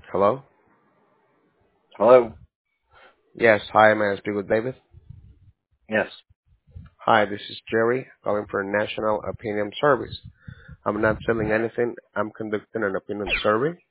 Hello? Hello? Yes, hi, may I speak with David? Yes. Hi, this is Jerry, calling for National Opinion Service. I'm not selling anything, I'm conducting an opinion survey.